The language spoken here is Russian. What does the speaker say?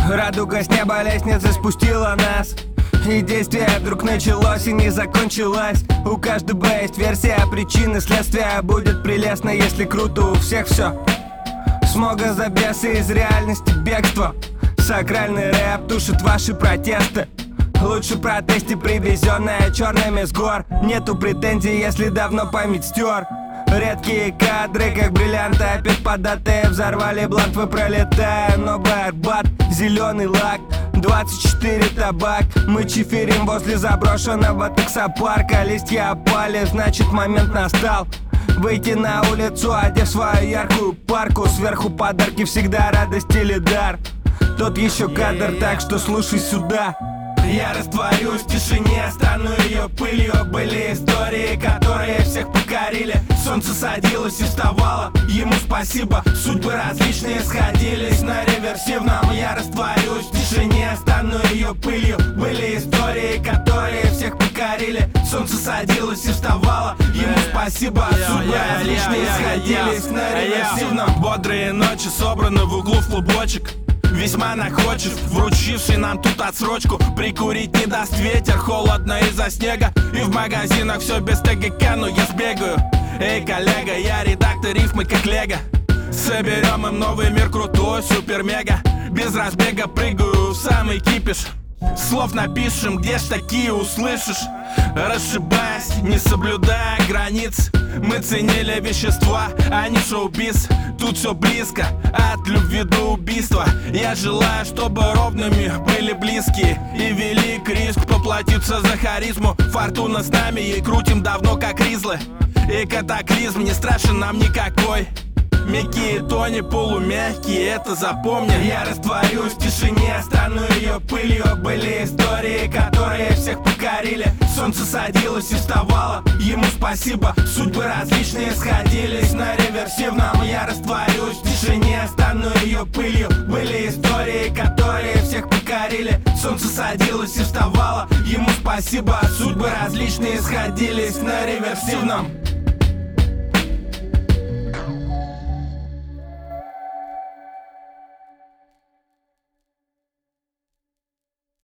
Радуга с неба лестницы спустила нас, и действие вдруг началось и не закончилось. У каждого есть версия причины следствия. Будет прелестно, если круто у всех все. Смога за бесы из реальности бегство. Сакральный рэп тушит ваши протесты. Лучше протесте, привезенная черными с гор. Нету претензий, если давно память стер. Редкие кадры, как бриллианты, опять податые. Взорвали бланк, вы пролетая. Новый Арбат, зеленый лак, 24 табак. Мы чиферим возле заброшенного таксопарка. Листья опали, значит момент настал. Выйти на улицу, одев свою яркую парку. Сверху подарки, всегда радость или дар. Тот еще кадр, так что слушай сюда. Я растворюсь в тишине, стану ее пылью. Были истории, которые всех покорили. Солнце садилось и вставало, ему спасибо. Судьбы различные сходились на реверсивном. Я растворюсь в тишине, стану ее пылью. Были истории, которые всех покорили. Солнце садилось и вставало, ему спасибо. Судьбы различные сходились на реверсивном. Бодрые ночи собраны в углу в клубочек. Весьма находчив, вручивший нам тут отсрочку. Прикурить не даст ветер, холодно из-за снега. И в магазинах все без ТГК, но я сбегаю. Эй, коллега, я редактор рифмы как лего. Соберем им новый мир крутой, супер-мега. Без разбега прыгаю в самый кипиш. Слов напишем, где ж такие услышишь. Расшибаясь, не соблюдая границ. Мы ценили вещества, а не шоу-биз. Тут все близко, от любви до убийства. Я желаю, чтобы ровными были близкие. И велик риск поплатиться за харизму. Фортуна с нами, ей крутим давно как ризлы. И катаклизм не страшен нам никакой. Мягкие тони, полумягкие, это запомни. Я растворюсь в тишине, стану ее пылью. Были истории, которые всех покорили. Солнце садилось и вставало, ему спасибо. Судьбы различные сходились на реверсивном. Я растворюсь в тишине, стану ее пылью. Были истории, которые всех покорили. Солнце садилось и вставало, ему спасибо. Судьбы различные сходились на реверсивном.